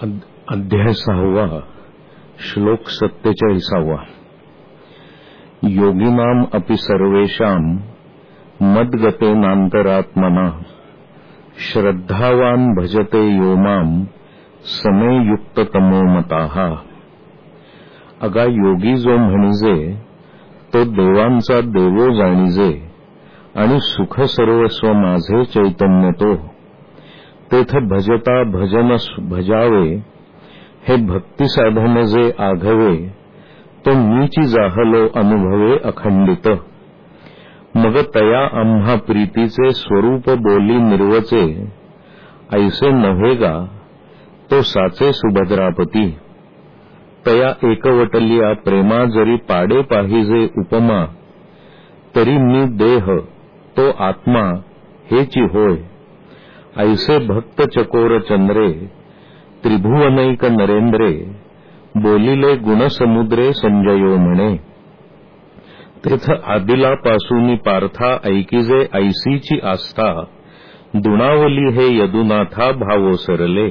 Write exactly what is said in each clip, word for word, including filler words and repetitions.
अध्याय सहावा श्लोक सत्तेचाळीसावा। योगिनाम अपि सर्वेषां मद्गतेनान्तरात्मना श्रद्धावान भजते यो मां समे युक्ततमो मताः। अगा योगी जो म्हणिजे तो देवांचा देवो जाणिजे आणि सुख सर्वस्व माझे चैतन्य तो। तेथ भजता भजन भजावे हे भक्ती साधन जे आघवे तो मीची जाहलो अनुभवे अखंडित। मग तया आम्हा प्रीतीचे स्वरूप बोली निर्वचे ऐसे नव्हेगा तो साचे सुभद्रापती। तया एकवटलिया प्रेमा जरी पाडे पाहिजे उपमा तरी मी देह तो आत्मा हेची होय। ऐसे भक्त चकोर चंद्रे त्रिभुवनैक नरेंद्रे बोलिले गुणसमुद्रे संजयो म्हणे। तेथ आदिलापासूनी पार्था ऐकिजे ऐसीची आस्था दुणावली हे यदुनाथा भावो सरले।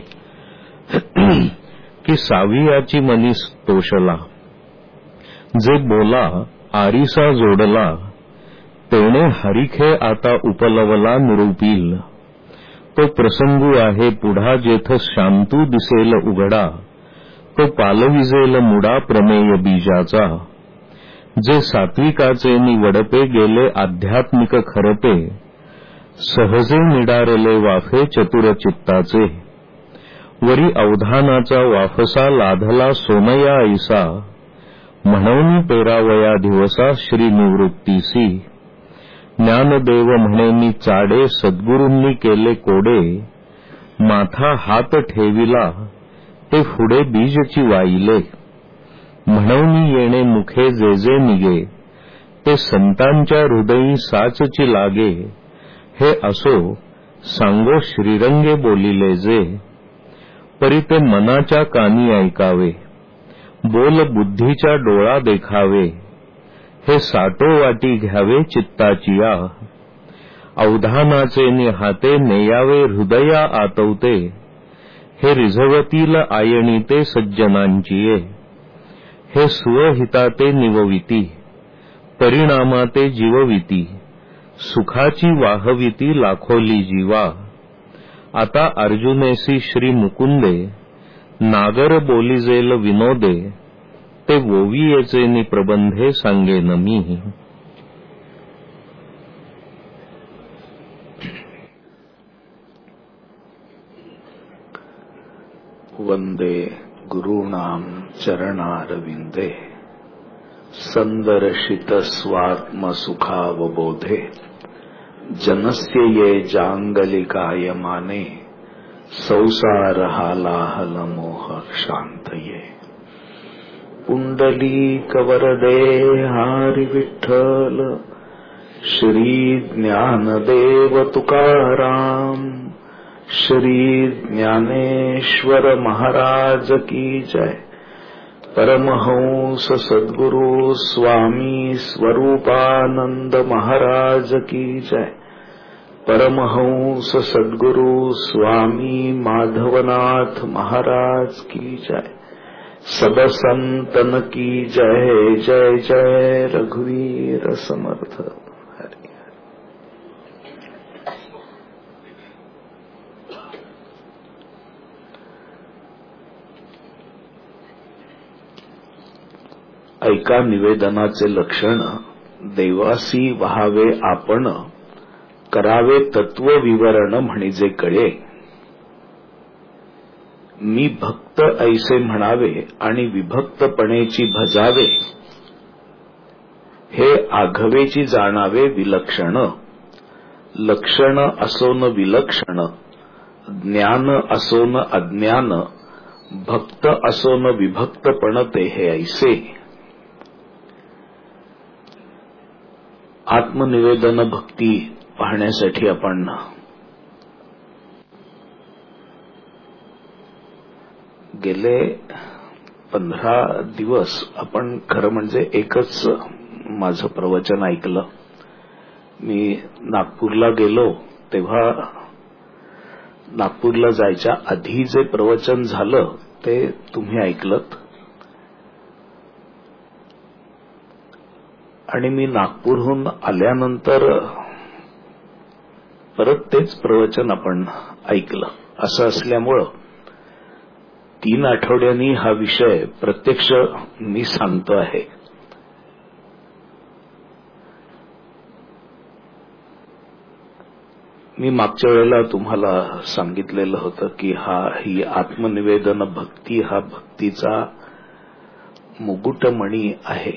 की सावियाची मनी तोषला जे बोला आरिसा जोडला तेणे हरिखे आता उपलवला निरूपील। तो प्रसंगू आहे पुढा जेथ शांतू दिसेल उघडा तो पालविजेल मुडा प्रमेय बीजाचा। जे सात्विकाचे निवडपे गेले आध्यात्मिक खरपे सहजे निडारले वाफे चतुर चित्ताचे। वरी अवधानाचा वाफसा लाधला सोमया ऐसा म्हणून पेरावया दिवसा श्री निवृत्तीसी। ज्ञानदेव म्हणे मी चाडे सद्गुरूंनी केले कोडे माथा हात ठेविला ते पुढे बीजची वाईले। म्हणून येणे मुखे जे जे निगे ते संतांच्या हृदयी साचची लागे। हे असो सांगो श्रीरंगे बोलिले जे परी ते मनाच्या कानी ऐकावे बोल बुद्धीच्या डोळा देखावे। हे साटो वाटी घ्यावे चित्ताचिया अवधानाचे निहाते नेयावे हृदया आतवते। हे रिझवतील आयणी ते सज्जनांचिये हे स्वहिताते निवविती परिणामाते जीवविती सुखाची वाहविती लाखोली जीवा। आता अर्जुनेसी श्री मुकुंदे नागर बोलिजेल विनोदे ते वोवियेचे नि प्रबंधे सांगेन मी। वंदे गुरूणां चरणारविंदे संदर्शित स्वात्मसुखावबोधे। जनस्य ये जांगलिकायमाने संसार हालाहल मोह शांतये। पुंडलीक वरदे हरी विठ्ठल श्री ज्ञानदेव तुकाराम श्री ज्ञानेश्वर महाराज की जय। परमहंस सद्गुरु स्वामी स्वरूपानंद महाराज की जय। परमहंस सद्गुरु स्वामी माधवनाथ महाराज की जय। सब संतन की जय जय जय रघुवीर समर्थ। हरि ऐका निवेदनाचे लक्षण देवासी वहावे आपण करावे तत्व विवरण म्हणजे कळे। मी भक्त ऐसे म्हणावे आणि विभक्तपणेची भजावे हे आघवेची जाणावे विलक्षण। लक्षण असोन विलक्षण ज्ञान असोन अज्ञान भक्त असोन विभक्तपण ते हे ऐसे। आत्मनिवेदन भक्ती पाहण्यासाठी आपण गेले पंधरा दिवस आपण खरं म्हणजे एकच माझं प्रवचन ऐकलं। मी नागपूरला गेलो तेव्हा नागपूरला जायच्या आधी जे प्रवचन झालं ते तुम्ही ऐकलत आणि मी नागपूरहून आल्यानंतर परत तेच प्रवचन आपण ऐकलं. असं असल्यामुळं तीन आठवड्यांनी हा विषय प्रत्यक्ष मी सांगतो आहे. मी मागच्या वेळेला तुम्हाला सांगितलेलं होतं की हा ही आत्मनिवेदन भक्ती हा भक्तीचा मुकुटमणी आहे.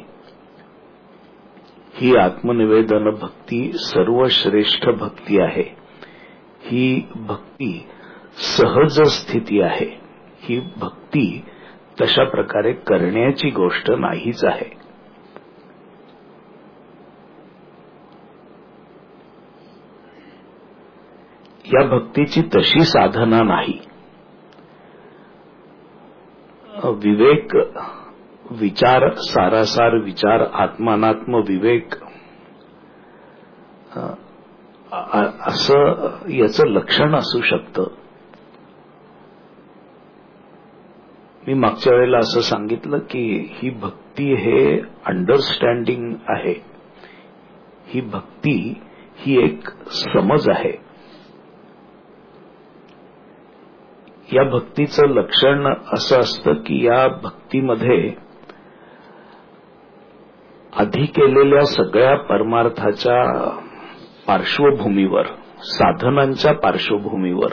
ही आत्मनिवेदन भक्ती सर्वश्रेष्ठ भक्ती आहे. ही भक्ती सहज स्थिती आहे. ही भक्ती तशा प्रकारे करण्याची गोष्ट नाहीच आहे. या भक्तीची तशी साधना नाही. विवेक विचार सारासार विचार आत्मानात्म विवेक असं याचं लक्षण असू शकतं. मी मागच्या वेळेला असं सांगितलं की ही भक्ती हे अंडरस्टँडिंग आहे. ही भक्ती ही एक समज आहे. या भक्तीचं लक्षण असं असतं की या भक्तीमध्ये आधी केलेल्या सगळ्या परमार्थाच्या पार्श्वभूमीवर साधनांच्या पार्श्वभूमीवर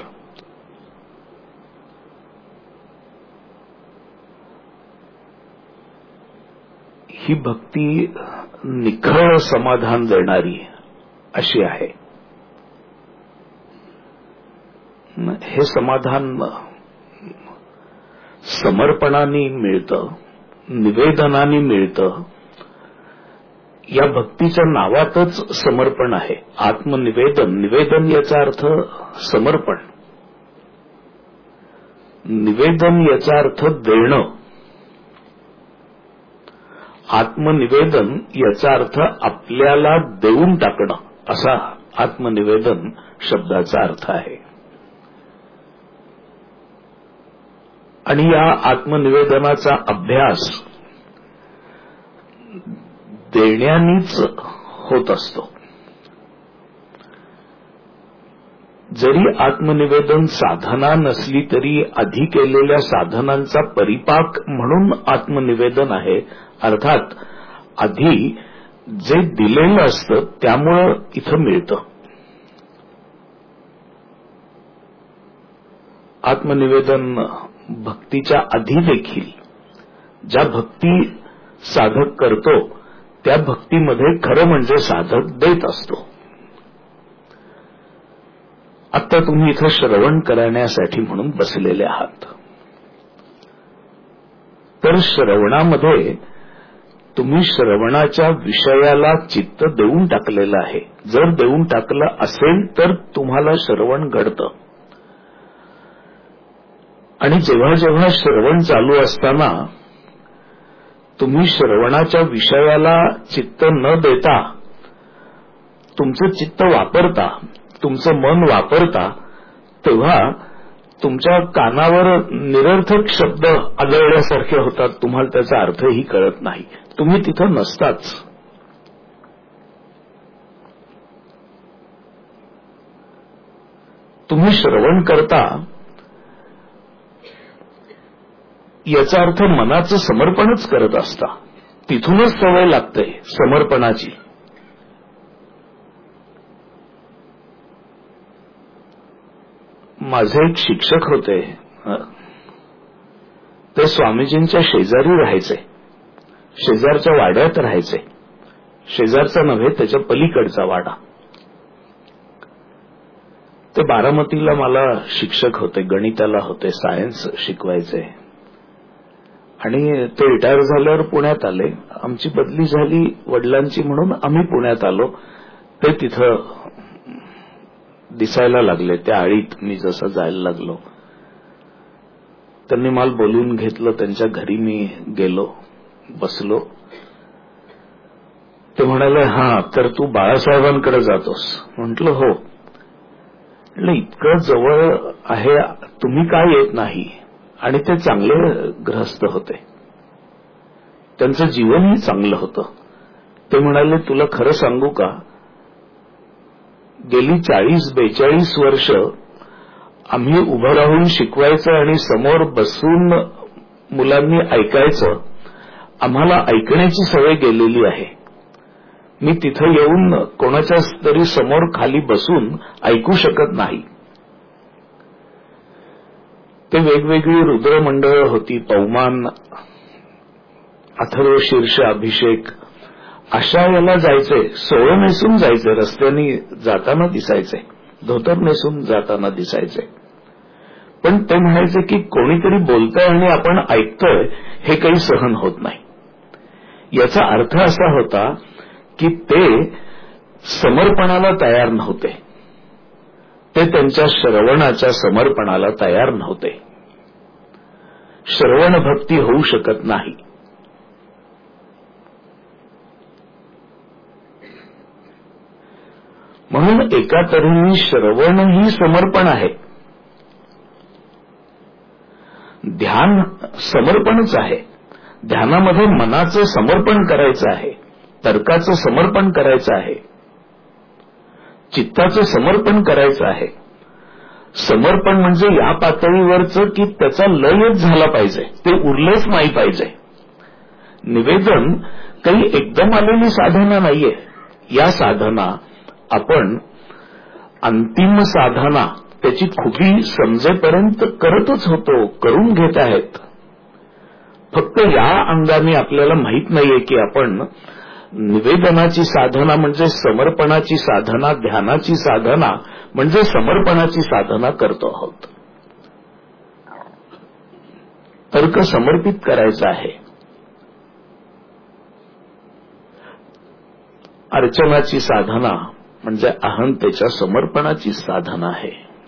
ही भक्ती निखळ समाधान देणारी अशी आहे. हे समाधान समर्पणाने मिळतं, निवेदनाने मिळतं. या भक्तीच्या नावातच समर्पण आहे. आत्मनिवेदन निवेदन याचा अर्थ समर्पण. निवेदन याचा अर्थ देणं. आत्मनिवेदन याचा अर्थ आपल्याला देऊन टाकणं असा आत्मनिवेदन शब्दाचा अर्थ आहे. आणि या आत्मनिवेदनाचा अभ्यास देण्यानीच होत असतो. जरी आत्मनिवेदन साधना नसली तरी आधी केलेल्या साधनांचा परिपाक म्हणून आत्मनिवेदन आहे. अर्थात आधी जे दिलेलं असतं त्यामुळं इथं मिळतं. आत्मनिवेदन भक्तीच्या आधी देखील ज्या भक्ती साधक करतो त्या भक्तीमध्ये खरं म्हणजे साधक देत असतो. आता तुम्ही इथं श्रवण करण्यासाठी म्हणून बसलेले आहात. तर श्रवणामध्ये तुम्ही श्रवणाच्या विषयाला चित्त देऊन टाकलेलं आहे. जर देऊन टाकलं असेल तर तुम्हाला श्रवण घडतं. आणि जेव्हा जेव्हा श्रवण चालू असताना तुम्ही श्रवणाच्या विषयाला चित्त न देता तुमचं चित्त वापरता, तुमचं मन वापरता, तेव्हा तुमच्या कानावर निरर्थक शब्द आदळल्यासारखे होतात. तुम्हाला त्याचा अर्थही कळत नाही. तुम्ही तिथं नसताच. तुम्ही श्रवण करता याचा अर्थ मनाचं समर्पणच करत असता. तिथूनच सवय लागते समर्पणाची. माझे एक शिक्षक होते. ते स्वामीजींच्या शेजारी राहायचे. शेजारच्या वाड्यात राहायचे. शेजारचा नव्हे त्याच्या पलीकडचा वाडा. ते बारामतीला मला शिक्षक होते. गणिताला होते. सायन्स शिकवायचे. आणि ते रिटायर झाल्यावर पुण्यात आले. आमची बदली झाली वडिलांची म्हणून आम्ही पुण्यात आलो. ते तिथं दिसायला लागले. त्या आळीत मी जसं जायला लागलो त्यांनी मला बोलवून घेतलं. त्यांच्या घरी मी गेलो, बसलो. ते म्हणाले, हा तर तू बाळासाहेबांकडे जातोस. म्हटलं हो. म्हटलं इतकं जवळ आहे, तुम्ही काय येत नाही? आणि ते चांगले गृहस्थ होते, त्यांचं जीवनही चांगलं होतं. ते म्हणाले, तुला खरं सांगू का, गेली चाळीस बेचाळीस वर्ष आम्ही उभं राहून शिकवायचं आणि समोर बसून मुलांनी ऐकायचं, आम्हाला ऐकण्याची सवय गेलेली आहे. मी तिथं येऊन कोणाच्या तरी समोर खाली बसून ऐकू शकत नाही. ते वेगवेगळी रुद्रमंडळ होती, पवमान, अथर्व शीर्ष अभिषेक, अशा याला जायचे, सोळं नेसून जायचे, रस्त्याने जाताना दिसायचे, धोतर नेसून जाताना दिसायचे. पण ते म्हणायचे की कोणीतरी बोलतंय आणि आपण ऐकतोय हे काही सहन होत नाही. याचा अर्थ असा होता की ते समर्पणाला तयार नव्हते, ते त्यांच्या श्रवणाच्या समर्पणाला तयार नव्हते. श्रवण भक्ती होऊ शकत नाही. म्हणून एका तऱ्हेने श्रवण ही समर्पण आहे, ध्यान समर्पणच आहे. ध्यानामध्ये मनाचं समर्पण करायचं आहे, तर्काचं समर्पण करायचं आहे, चित्ताचं समर्पण करायचं आहे. समर्पण म्हणजे या पातळीवरचं की त्याचा लयच झाला पाहिजे, ते उरलंच नाही पाहिजे. निवेदन काही एकदम आलेली साधना नाहीये. या साधना आपण अंतिम साधना त्याची खुबी समजेपर्यंत करतच होतो, करून घेत आहेत. फक्त या अंगाने आपल्याला माहित नाहीये की आपण निवेदनाची साधना म्हणजे समर्पणाची साधना, ध्यानाची साधना म्हणजे समर्पणाची साधना करतो आहोत. तर्क समर्पित करायचा आहे. अर्चनाची साधना म्हणजे अहंतेच्या समर्पणाची साधना आहे.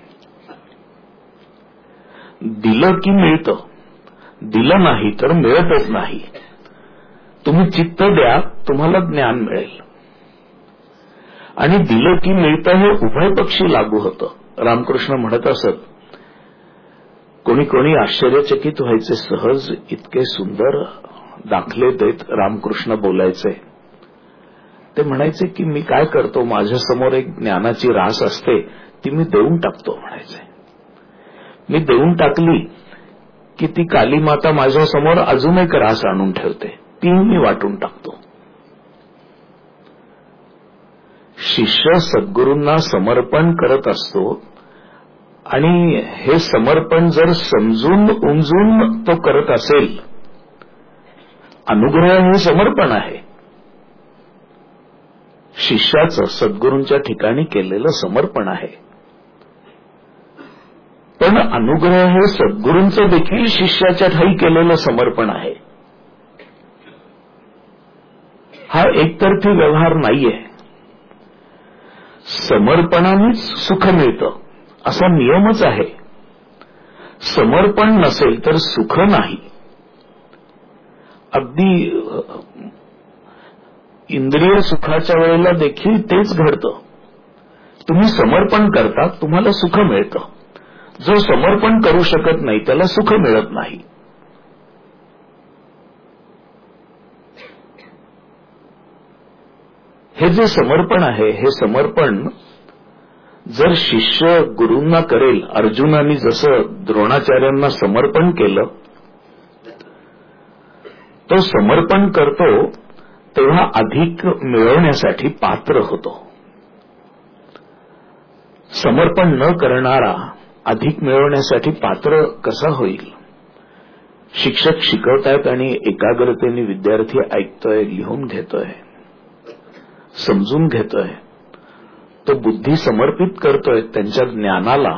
दिलं की मिळतं, दिलं नाही तर मिळतच नाही. तुम्ही चित्त द्या, तुम्हाला ज्ञान मिळेल. आणि दिलं की मिळतं हे उभयपक्षी लागू होतं. रामकृष्ण म्हणत असत, कोणी कोणी आश्चर्यचकित व्हायचे, सहज इतके सुंदर दाखले देत रामकृष्ण बोलायचे. ते म्हणायचे की मी काय करतो, माझ्यासमोर एक ज्ञानाची रास असते, ती मी देऊन टाकतो म्हणायचे. मी देऊन टाकली की ती काली माता माझ्यासमोर अजून एक रास आणून ठेवते, ती मी वाटून टाकतो. शिष्य सद्गुरूंना समर्पण करत असतो आणि हे समर्पण जर समजून उमजून तो करत असेल, अनुग्रह हे समर्पण आहे. शिष्याचं सद्गुरूंच्या ठिकाणी केलेलं समर्पण आहे. पण अनुग्रह हे सद्गुरूंचं देखील शिष्याच्या ठाई केलेलं समर्पण आहे. हा एकतर्फी व्यवहार नाहीये. समर्पणानेच सुख मिळतं असा नियमच आहे. समर्पण नसेल तर सुख नाही. अगदी इंद्रिय सुखाच्या वेळेला देखील तेच घडतं. तुम्ही समर्पण करता, तुम्हाला सुख मिळतं. जो समर्पण करू शकत नाही त्याला सुख मिळत नाही. हे जे समर्पण आहे, हे समर्पण जर शिष्य गुरूंना करेल, अर्जुनाने जसं द्रोणाचार्यांना समर्पण केलं, तो समर्पण करतो तेव्हा अधिक मिळवण्यासाठी पात्र होतो. समर्पण न करणारा अधिक मिळवण्यासाठी पात्र कसा होईल? शिक्षक शिकवतायत आणि एकाग्रतेने विद्यार्थी ऐकतोय, लिहून घेतोय, समजून घेतोय, तो बुद्धी समर्पित करतोय त्यांच्या ज्ञानाला.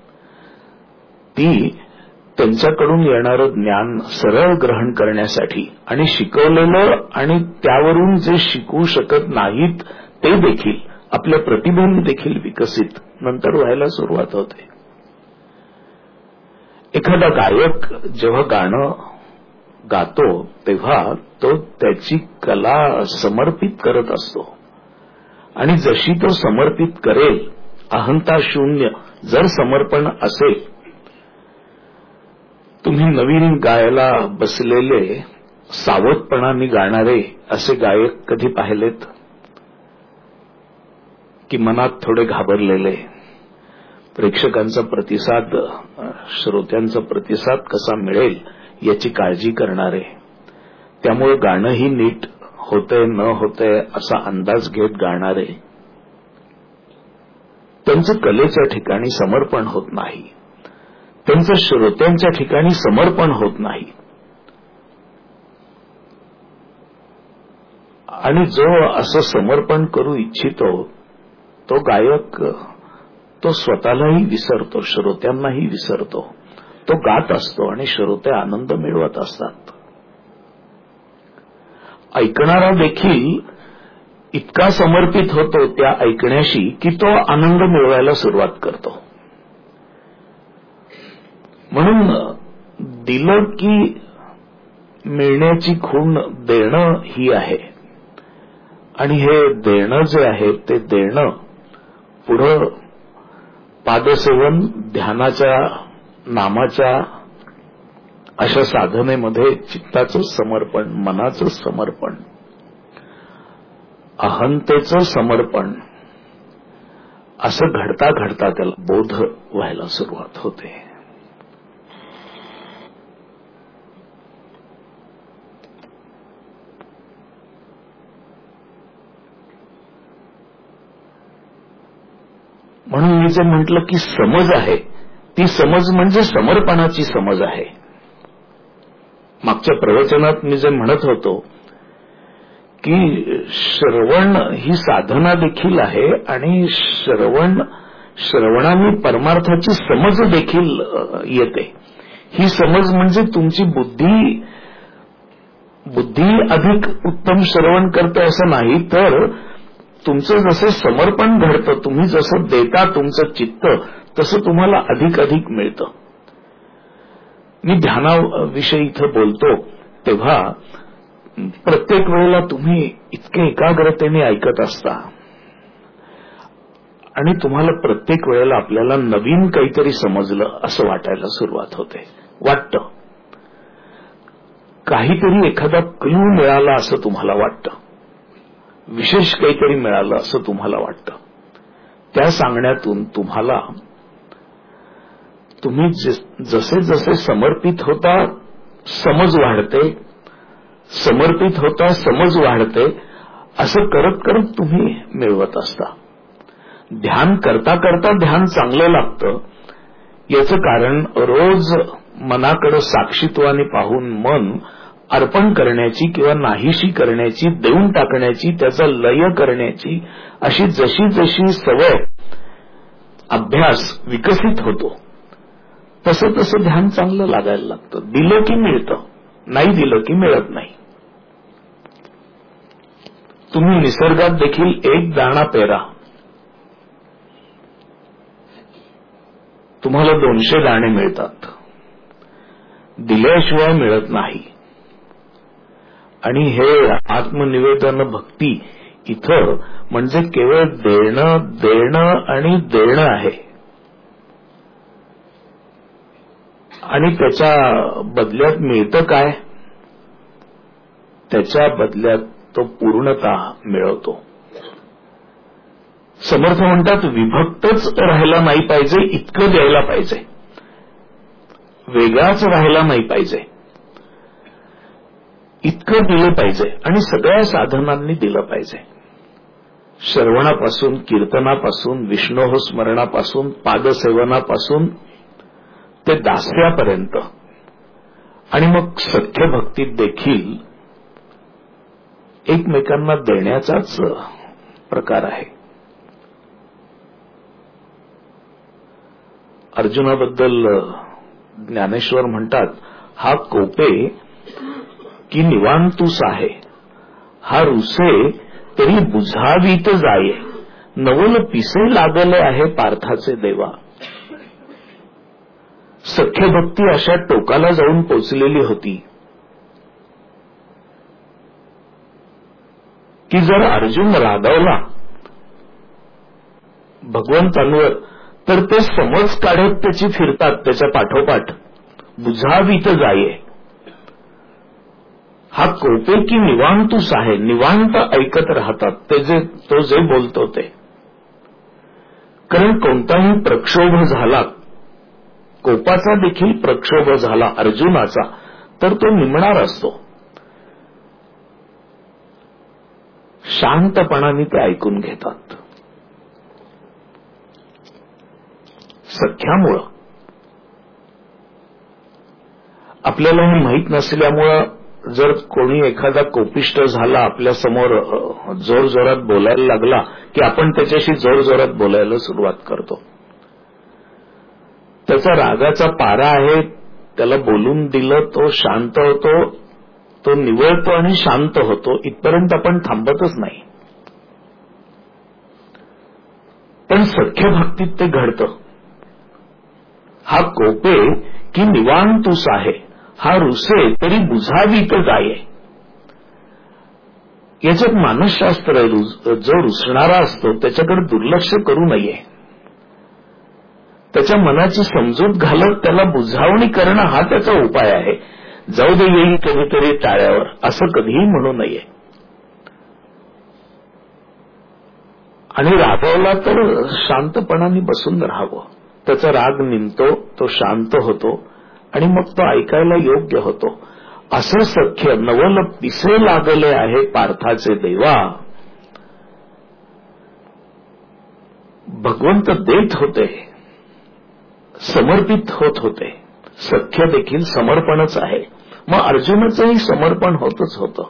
ती त्यांच्याकडून येणारं ज्ञान सरळ ग्रहण करण्यासाठी आणि शिकवलेलं आणि त्यावरून जे शिकू शकत नाहीत ते देखील आपल्या प्रतिभेने देखील विकसित नंतर व्हायला सुरुवात होते. एखादा गायक जेव्हा गाणं गातो तेव्हा तो त्याची कला समर्पित करत असतो आणि जशी तो समर्पित करेल अहंता शून्य जर समर्पण असेल, तुम्ही नवीन गायला बसलेले सावधपणाने गाणारे असे गायक कधी पाहिलेत की मनात थोडे घाबरलेले, प्रेक्षकांचा प्रतिसाद, श्रोत्यांचा प्रतिसाद कसा मिळेल याची काळजी करणारे, त्यामुळे गाणंही नीट होतंय न होतंय असा अंदाज घेत गाणारे, त्यांचं कलेच्या ठिकाणी समर्पण होत नाही, त्यांचं श्रोत्यांच्या ठिकाणी समर्पण होत नाही. आणि जो असं समर्पण करू इच्छितो तो गायक तो स्वतःलाही विसरतो, श्रोत्यांनाही विसरतो. तो गात असतो आणि श्रोते आनंद मिळवत असतात. ऐकणारा देखील इतका समर्पित होतो त्या ऐकण्याशी की तो आनंद मिळवायला सुरुवात करतो. म्हणून दिलं की मिळण्याची खूण देणं ही आहे. आणि हे देणं जे आहे ते देणं पुढं पादसेवन, ध्यानाच्या, नामाच्या अशा साधनेमध्ये चित्ताचं समर्पण, मनाचं समर्पण, अहंतेचं समर्पण असं घडता घडता त्याला बोध व्हायला सुरुवात होते. म्हणून मी जे म्हटलं की समज आहे, ती समज म्हणजे समर्पणाची समज आहे. मागच्या प्रवचनात मी जे म्हणत होतो की श्रवण ही साधना देखील आहे आणि श्रवण श्रवणाने परमार्थाची समज देखील येते. ही समज म्हणजे तुमची बुद्धी बुद्धी अधिक उत्तम श्रवण करते असं नाही, तर तुमचं जसं समर्पण घडतं, तुम्ही जसं देता तुमचं चित्त, तसं तुम्हाला अधिक अधिक मिळतं. मी ध्यानाविषयी इथं बोलतो तेव्हा प्रत्येक वेळेला तुम्ही इतके एकाग्रतेने ऐकत असता आणि तुम्हाला प्रत्येक वेळेला आपल्याला नवीन काहीतरी समजलं असं वाटायला सुरुवात होते. वाटतं काहीतरी एखादा क्लू मिळाला असं तुम्हाला वाटतं, विशेष काहीतरी मिळालं असं तुम्हाला वाटतं. त्या सांगण्यातून तुम्हाला तुम्ही जसे जसे समर्पित होता समज वाढते, समर्पित होता समज वाढते, असं करत करत तुम्ही मिळवत असता. ध्यान करता करता ध्यान चांगलं लागतं. याचं कारण रोज मनाकडे साक्षीत्वाने पाहून मन अर्पण करण्याची किंवा नाहीशी करण्याची, देऊन टाकण्याची, त्याचा लय करण्याची अशी जशी जशी सवय, अभ्यास विकसित होतो तसं तसं ध्यान चांगलं लागायला लागतं. दिलं की मिळतं, नाही दिलं की मिळत नाही. तुम्ही निसर्गात देखील एक दाणा पेरा, तुम्हाला दोनशे दाणे मिळतात, दिल्याशिवाय मिळत नाही. आणि हे आत्मनिवेदन भक्ती इथं म्हणजे केवळ देणं देणं आणि देणं आहे. आणि त्याच्या बदल्यात मिळतं काय? त्याच्या बदल्यात तो पूर्णता मिळवतो. समर्थ म्हणतात विभक्तच राहायला नाही पाहिजे, इतकं द्यायला पाहिजे, वेगळाच राहायला नाही पाहिजे, इतकं दिलं पाहिजे. आणि सगळ्या साधनांनी दिलं पाहिजे. श्रवणापासून, कीर्तनापासून, विष्णोह स्मरणापासून, पादसेवनापासून ते दास्यापर्यंत. आणि मग सख्य भक्तीत देखील एकमेकांना देण्याचाच प्रकार आहे. अर्जुनाबद्दल ज्ञानेश्वर म्हणतात, हा कोपे की निवांतूस आहे, हा रुसे तरी बुझावीत जाये, नवल पिसे लागले आहे पार्थाचे देवा. सख्य भक्ती अशा टोकाला जाऊन पोचलेली होती की जर अर्जुन रागावला, भगवंतांवर, तर ते समज काढत त्याची फिरतात त्याच्या पाठोपाठ. बुझावीत जाये. हा कोपे की निवांतूस आहे, निवांत ऐकत राहतात ते जे तो जे बोलतो ते. कारण कोणताही प्रक्षोभ झाला, कोपाचा देखील प्रक्षोभ झाला अर्जुनाचा, तर तो निमणार असतो. शांतपणाने ते ऐकून घेतात. सख्यामुळं आपल्याला हे माहीत नसल्यामुळं जर कोणी एखादा कोपिष्ट झाला आपल्या समोर जोर जोरात बोलायला लागला की आपण त्याच्याशी जोर जोरात बोलायला सुरुवात करतो. त्याचा रागाचा पारा आहे, त्याला बोलून दिलं तो शांत होतो, तो निवळतो आणि शांत होतो, इथपर्यंत आपण थांबतच नाही. पण सख्य भक्तीत ते घडतं. हा कोपे की निवांतूस आहे, हा रुसे तरी बुझावीत जाये. याच्यात मानसशास्त्र आहे. जो रुसणारा असतो त्याच्याकडे दुर्लक्ष करू नये. त्याच्या मनाची समजूत घालत त्याला बुझावणी करणं हा त्याचा उपाय आहे. जाऊ दे येईल कधीतरी टाळ्यावर असं कधीही म्हणू नये. आणि रागवला तर शांतपणाने बसून राहावं. त्याचा राग निमतो, तो शांत होतो आणि मग तो ऐकायला योग्य होतो. असं सख्य नवल पिसे लागले आहे पार्थाचे देवा. भगवंत देत होते, समर्पित होत होते. सख्य देखील समर्पणच आहे. मग अर्जुनाचंही समर्पण होतच होतं.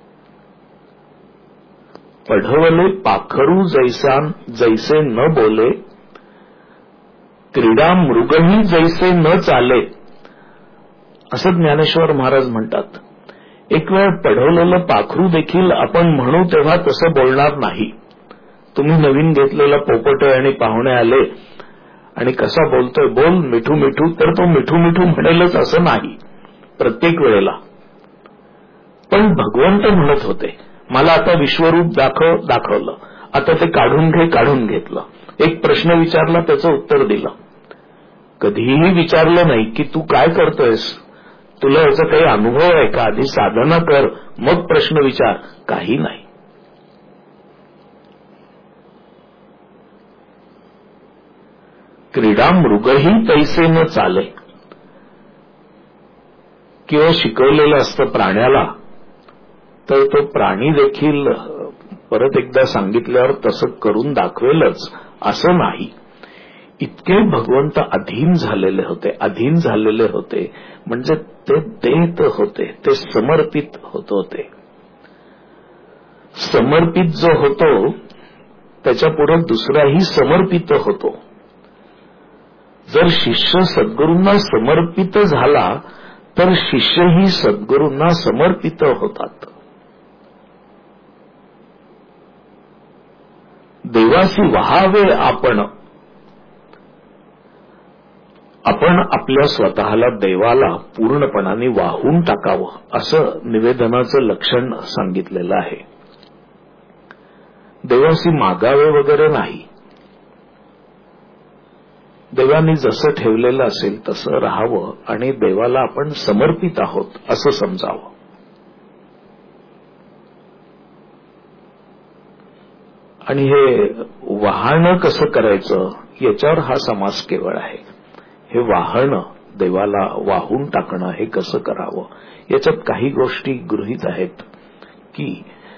पढवले पाखरू जैसा जैसे न बोले, क्रीडा मृगही जैसे न चाले, असं ज्ञानेश्वर महाराज म्हणतात. एक वेळ पढवलेलं पाखरू देखील आपण म्हणू तेव्हा तसं बोलणार नाही. तुम्ही नवीन घेतलेला पोपट आणि पाहुणे आले आणि कसा बोलतोय, बोल मिठू मिठू, तर तो मिठू मिठू म्हणेलच असं नाही प्रत्येक वेळेला. पण भगवंत म्हणत होते, मला आता विश्वरूप दाखव, दाखवलं, आता ते काढून घे, काढून घेतलं. एक प्रश्न विचारला, त्याचं उत्तर दिलं. कधीही विचारलं नाही की तू काय करतोयस, तुला याचा काही अनुभव आहे का, आधी साधना कर मग प्रश्न विचार, काही नाही. क्रीडा मृगही तैसे न चाले. किंवा शिकवलेलं असतं प्राण्याला, तर तो प्राणी देखील परत एकदा सांगितल्यावर तसं करून दाखवेलच असं नाही. इतके भगवंत अधीन झालेले होते. अधीन झालेले होते म्हणजे ते देत होते, ते समर्पित होत होते. समर्पित जो होतो त्याच्यापुढे दुसराही समर्पित होतो. जर शिष्य सद्गुरूंना समर्पित झाला तर शिष्यही सद्गुरूंना समर्पित होतात. देवासी वहावे आपण, आपण आपल्या स्वतःला देवाला पूर्णपणाने वाहून टाकावं असं निवेदनाचं लक्षण सांगितलेलं आहे. देवासी मागावे वगैरे नाही. देवानी जसं ठेवलेलं असेल तसं राहावं आणि देवाला आपण समर्पित आहोत असं समजावं. आणि हे वाहणं कसं करायचं याच्यावर हा समास केवळ आहे. हे वाहणं, देवाला वाहून टाकणं, हे कसं करावं याच्यात काही गोष्टी गृहीत आहेत की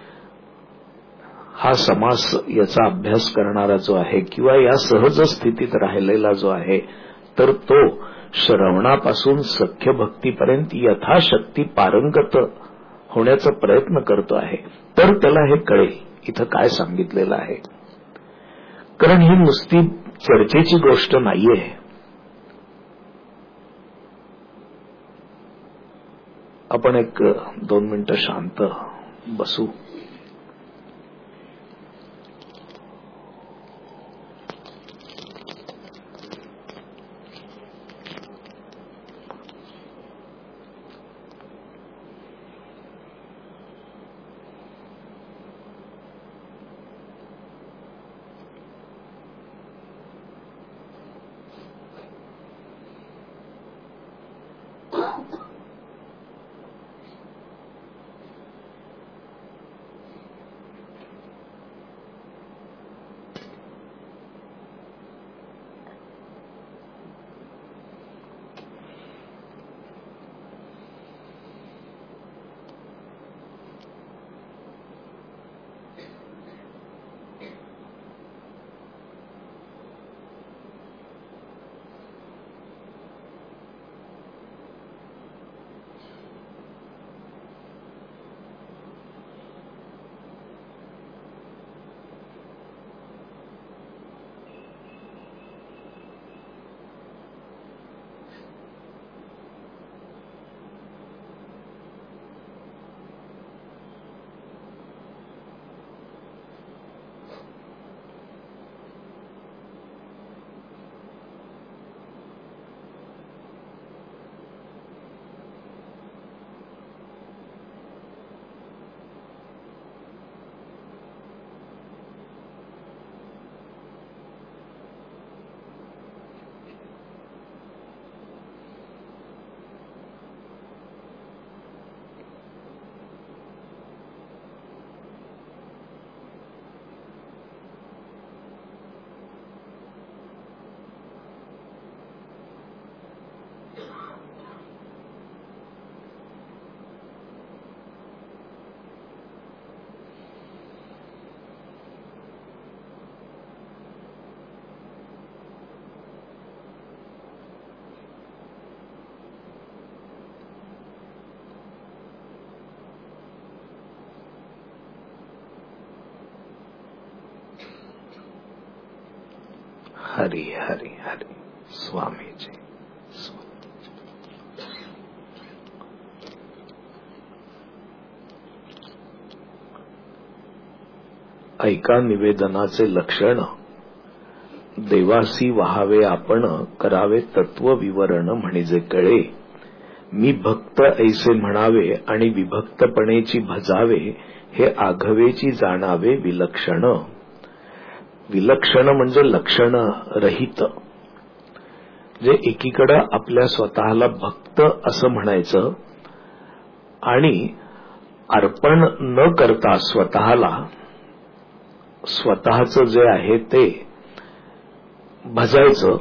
हा समास, याचा अभ्यास करणारा जो आहे किंवा या सहज स्थितीत राहिलेला जो आहे, तर तो श्रवणापासून सख्य भक्तीपर्यंत यथाशक्ती पारंगत होण्याचा प्रयत्न करतो आहे, तर त्याला हे कळेल इथं काय सांगितलेलं आहे. कारण ही नुसती चर्चेची गोष्ट नाहीये. आपण एक दोन मिनिटं शांत बसू. हरी हरी हरी. स्वामीजी. ऐका निवेदनाचे लक्षण. देवासी व्हावे आपण, करावे तत्व विवरण म्हणजे कळे. मी भक्त ऐसे म्हणावे आणि विभक्तपणेची भजावे, हे आघवेची जाणावे विलक्षण. विलक्षण म्हणजे लक्षण रहित. जे एकीकडे आपल्या स्वतःला भक्त असं म्हणायचं आणि अर्पण न करता स्वतःला स्वतःचं जे आहे ते भजायचं.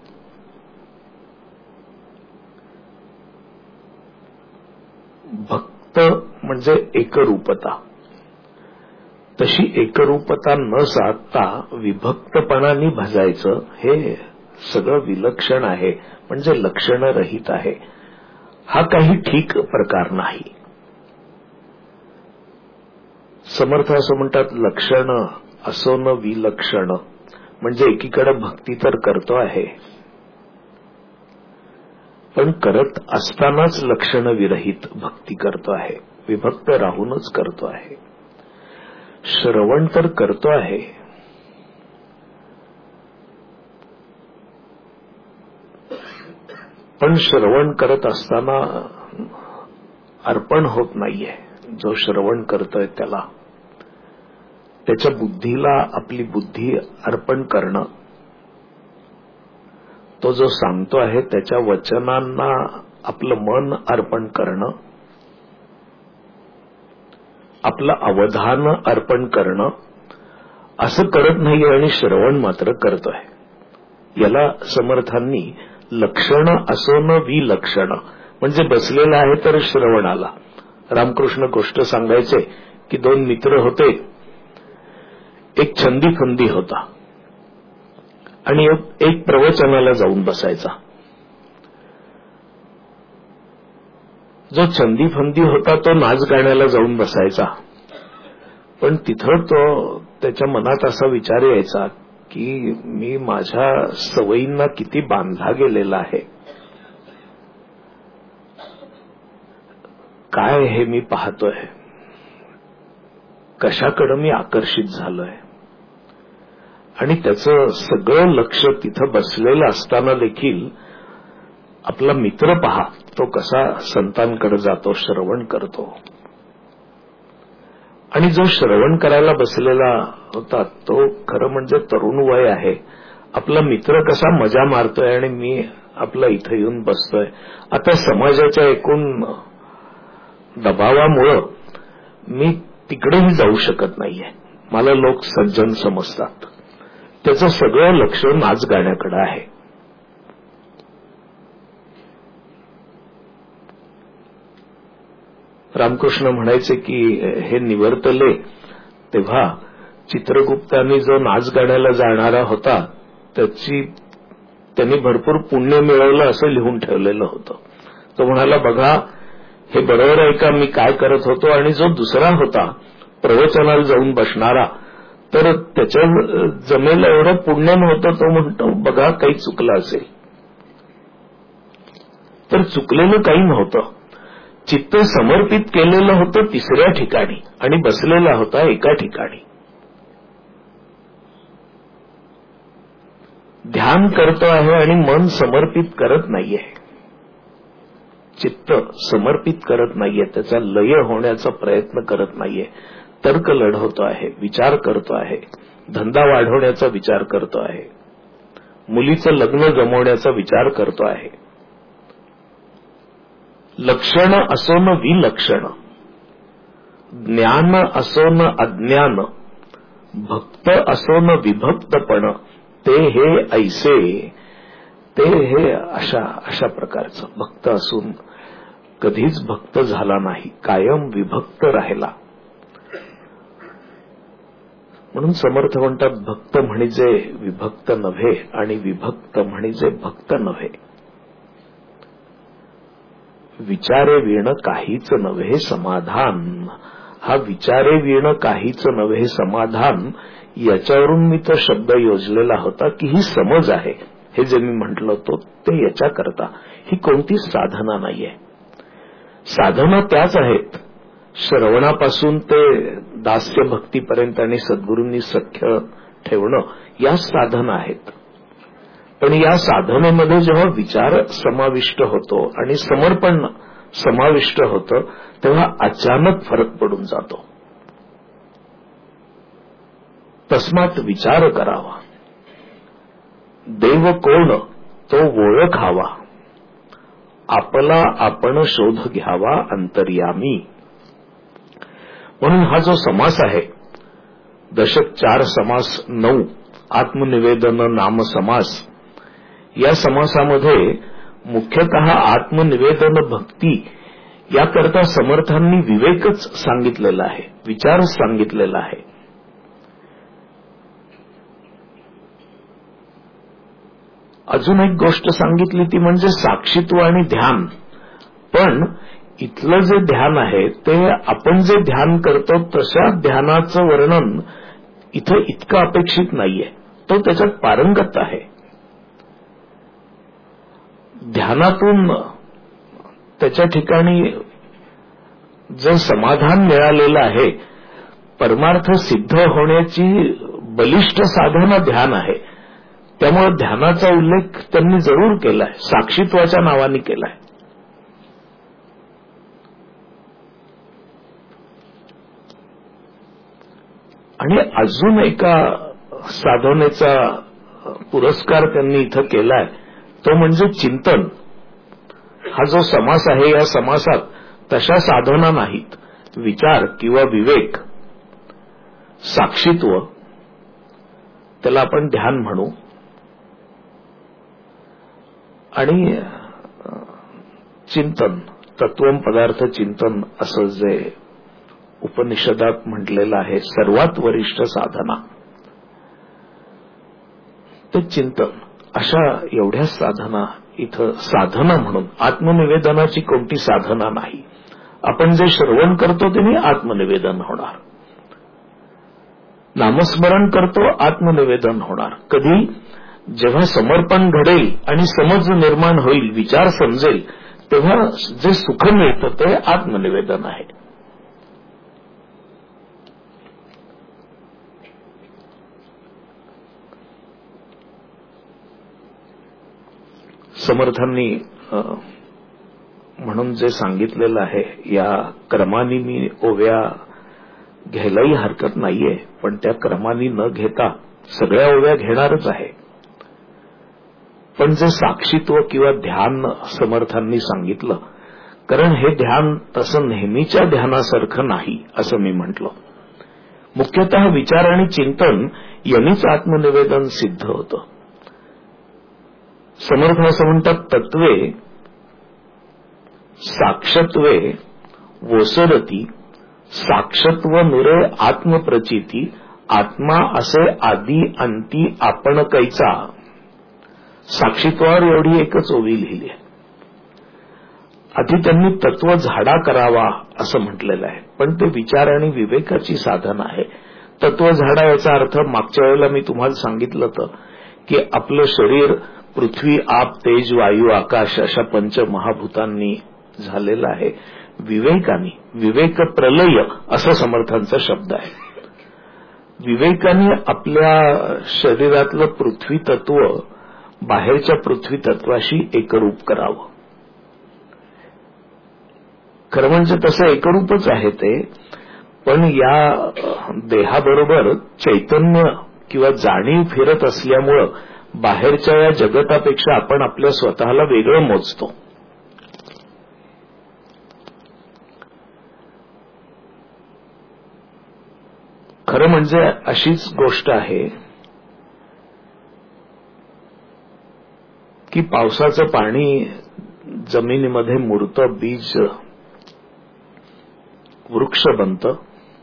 भक्त म्हणजे एकरूपता. तशी एकरूपता न साधता विभक्तपणाने भजायचं, हे सगळं विलक्षण आहे, म्हणजे लक्षणरहित आहे. हा काही ठीक प्रकार नाही. समर्थ असं म्हणतात, लक्षण असो न विलक्षण. म्हणजे एकीकडे भक्ती तर करतो आहे, पण करत असतानाच लक्षण विरहित भक्ती करतो आहे, विभक्त राहूनच करतो आहे. श्रवण तर करतो आहे, पण श्रवण करत असताना अर्पण होत नाहीये. जो श्रवण करतोय त्याला, त्याच्या बुद्धीला आपली बुद्धी अर्पण करणं, तो जो सांगतो आहे त्याच्या वचनांना आपलं मन अर्पण करणं, आपलं अवधान अर्पण करणं, असं करत नाही आणि श्रवण मात्र करतोय. याला समर्थांनी लक्षण असो न विलक्षण, म्हणजे बसलेला आहे तर श्रवणाला. रामकृष्ण गोष्ट सांगायचे की दोन मित्र होते. एक छंदी फंदी होता आणि एक प्रवचनाला जाऊन बसायचा. जो छंदी फंदी होता तो नाच गाण्याला जाऊन बसायचा, पण तिथं तो त्याच्या मनात असा विचार यायचा की मी माझ्या सवयींना किती बांधला गेलेला आहे, काय हे मी पाहतोय, कशाकडे मी आकर्षित झालोय. आणि त्याचं सगळं लक्ष तिथं बसलेलं असताना देखील आपला मित्र पहा तो कसा संतांकडे जातो, श्रवण करतो. आणि जो श्रवण करायला बसलेला होता तो खरं म्हणजे तरुण वय आहे. आपला मित्र कसा मजा मारतोय आणि मी आपला इथं येऊन बसतोय. आता समाजाच्या एकूण दबावामुळं मी तिकडेही जाऊ शकत नाहीये, मला लोक सज्जन समजतात. त्याचं सगळं लक्ष नाच गाण्याकडे आहे. रामकृष्ण म्हणायचे की हे निवर्तले तेव्हा चित्रगुप्तांनी जो नाच गाण्याला जाणारा होता त्याची त्यांनी भरपूर पुण्य मिळवलं असं लिहून ठेवलेलं होतं. तो म्हणाला, बघा हे बरोबर आहे का मी काय करत होतो. आणि जो दुसरा होता प्रवचनाला जाऊन बसणारा, तर त्याच्या जमेल एवढं पुण्य नव्हतं. तो म्हणतो, बघा काही चुकलं असेल. तर चुकलेलं काही नव्हतं. चित्त समर्पित केलेलं होतं तिसऱ्या ठिकाणी आणि बसलेला होता एका ठिकाणी. ध्यान करतो आहे आणि मन समर्पित करत नाहीये, चित्त समर्पित करत नाहीये, त्याचा लय होण्याचा प्रयत्न करत नाहीये. तर्क लढवतो आहे, विचार करतो आहे, धंदा वाढवण्याचा विचार करतो आहे, मुलीचं लग्न जमवण्याचा विचार करतो आहे. लक्षण असो न विलक्षण, ज्ञान असो न अज्ञान, भक्त असो न विभक्तपण, ते हे ऐसे, ते हे अशा अशा प्रकारचं. भक्त असून कधीच भक्त झाला नाही, कायम विभक्त राहिला. म्हणून समर्थ म्हणतात, भक्त म्हणजे विभक्त नव्हे आणि विभक्त म्हणजे भक्त नव्हे. विचारे विण काहीच नव्हे समाधान, हा विचारे विण काहीच नव्हे समाधान, याच्यावरून मी तो शब्द योजलेला होता की ही समज आहे. हे जे मी म्हटलं होतं ते याच्याकरता ही कोणतीच साधना नाहीये. साधना त्याच आहेत, श्रवणापासून ते दास्य भक्तीपर्यंत आणि सद्गुरूंनी सख्य ठेवणं, या साधना आहेत. पण या साधनेमध्ये जेव्हा विचार समाविष्ट होतो आणि समर्पण समाविष्ट होतं, तेव्हा अचानक फरक पडून जातो. तस्मात विचार करावा, देव कोण तो ओळखावा, आपला आपण शोध घ्यावा अंतर्यामी. म्हणून हा जो समास आहे, दशक चार समास नऊ, आत्मनिवेदन नाम समास, या समासामध्ये मुख्यतः आत्मनिवेदन भक्ती याकरता समर्थांनी विवेकच सांगितलेला आहे, विचारच सांगितलेला आहे. अजून एक गोष्ट सांगितली ती म्हणजे साक्षीत्व आणि ध्यान. पण इथलं जे ध्यान आहे ते आपण जे ध्यान करतो तशा ध्यानाचं वर्णन इथं इतकं अपेक्षित नाहीये, तो त्याच्यात पारंगत आहे. ध्यानातून त्याच्या ठिकाणी जे समाधान मिळालेलं आहे, परमार्थ सिद्ध होण्याची बलिष्ठ साधना ध्यान आहे. त्यामुळे ध्यानाचा उल्लेख त्यांनी जरूर केलाय, साक्षीत्वाच्या नावाने केलाय. आणि अजून एका साधनेचा पुरस्कार त्यांनी इथं केलाय, तो म्हणजे चिंतन. हा जो समास आहे, या समासात तशा साधना नाहीत. विचार किंवा विवेक, साक्षीत्व, त्याला आपण ध्यान म्हणू, आणि चिंतन, तत्वम पदार्थ चिंतन असं जे उपनिषदात म्हटलेलं आहे, सर्वात वरिष्ठ साधना ते चिंतन. अशा एवढ्या साधना इथं साधना म्हणून, आत्मनिवेदनाची कोणती साधना नाही. आपण जे श्रवण करतो ते आत्मनिवेदन होणार, नामस्मरण करतो आत्मनिवेदन होणार. कधी जेव्हा समर्पण घडेल आणि समज निर्माण होईल, विचार समजेल, तेव्हा जे सुख मिळतं ते आत्मनिवेदन आहे. समर्थांनी म्हणून जे सांगितलेलं आहे, या क्रमाने मी ओव्या घ्यायलाही हरकत नाहीये, पण त्या क्रमाने न घेता सगळ्या ओव्या घेणारच आहे. पण जे साक्षीत्व किंवा ध्यान समर्थांनी सांगितलं, कारण हे ध्यान तसं नेहमीच्या ध्यानासारखं नाही असं मी म्हटलं. मुख्यतः विचार आणि चिंतन यांनीच आत्मनिवेदन सिद्ध होतं. समर्थ असं म्हणतात, तत्वे साक्षत्वे वोसरती, साक्षत्व नुरे आत्मप्रचिती, आत्मा असे आदी अंती आपण कैचा. साक्षीत्वावर एवढी एकच ओवी लिहिली आहे. आधी त्यांनी तत्व झाडा करावा असं म्हटलेलं आहे, पण ते विचार आणि विवेकाची साधना आहे. तत्व झाडा याचा अर्थ मागच्या वेळेला मी तुम्हाला सांगितलं होतं की आपलं शरीर पृथ्वी, आप, तेज, वायू, आकाश अशा पंचमहाभूतांनी झालेलं आहे. विवेकानी, विवेक प्रलय असा समर्थांचा शब्द आहे. विवेकाने आपल्या शरीरातलं पृथ्वी तत्व बाहेरच्या पृथ्वी तत्वाशी एकरूप करावं. खरं म्हणजे तसं एकरूपच आहे ते, पण या देहाबरोबर चैतन्य किंवा जाणीव फिरत असल्यामुळं बाहेरच्या या जगतापेक्षा आपण आपल्या स्वतःला वेगळं मोजतो. खरं म्हणजे अशीच गोष्ट आहे की पावसाचं पाणी जमिनीमध्ये मुरतं, बीज वृक्ष बनतं,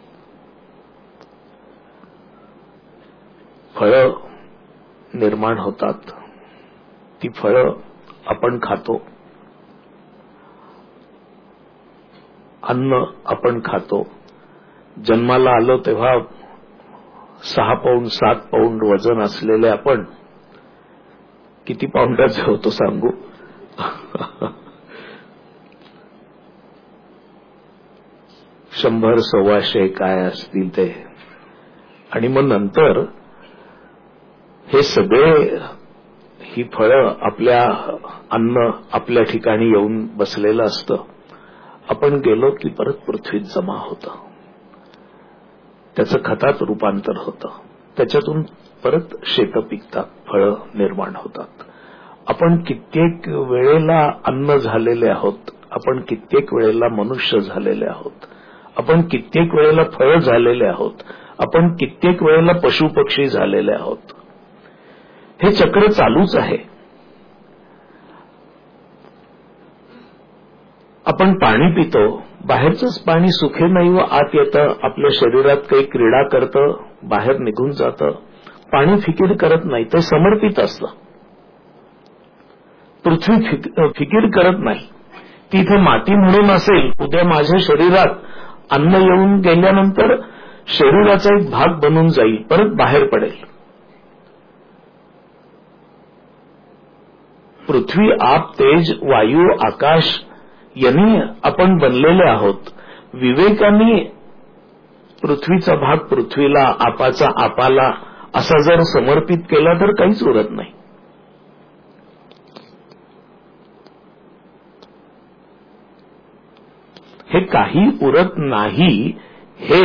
फळं निर्माण होतात, ती फळं आपण खातो, अन्न आपण खातो. जन्माला आलो तेव्हा सहा पाऊंड सात पाऊंड वजन असलेले आपण किती पाऊंडाचे होतो सांगू? शंभर सव्वाशे काय असतील ते. आणि मग नंतर हे सगळे ही फळं आपल्या अन्न आपल्या ठिकाणी येऊन बसलेलं असतं. आपण गेलो की परत पृथ्वीत जमा होतं, त्याचं खतात रूपांतर होतं, त्याच्यातून परत शेतं पिकतात, फळं निर्माण होतात. आपण कित्येक वेळेला अन्न झालेले आहोत, आपण कित्येक वेळेला मनुष्य झालेले आहोत, आपण कित्येक वेळेला फळं झालेले आहोत, आपण कित्येक वेळेला पशुपक्षी झालेले आहोत. हे चक्र चालूच आहे. आपण पाणी पितो, बाहेरचंच पाणी सुखे नाही व आत येतं, आपल्या शरीरात काही क्रीडा करतं, बाहेर निघून जातं. पाणी फिकीर करत नाही, ते समर्पित असतं. पृथ्वी फिकीर करत नाही, ती इथे माती म्हणून असेल, उद्या माझ्या शरीरात अन्न येऊन गेल्यानंतर शरीराचा एक भाग बनून जाईल, परत बाहेर पडेल. पृथ्वी आप तेज वायू आकाश यांनी आपण बनलेले आहोत. विवेकाने पृथ्वीचा भाग पृथ्वीला, आपाचा आपाला असा जर समर्पित केला तर काहीच उरत नाही. हे काही उरत नाही हे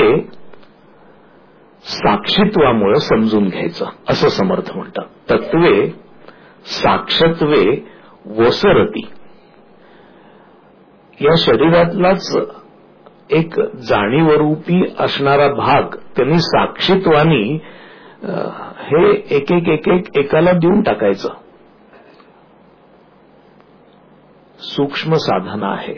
साक्षीत्वामुळे समजून घ्यायचं, असं समर्थ म्हणतात. तत्वे साक्षत्वे वसरती. या शरीरातलाच एक जाणीवरूपी असणारा भाग त्यांनी साक्षीत्वानी हे एक एक एक एक एकाला देऊन टाकायचं. सूक्ष्म साधना आहे.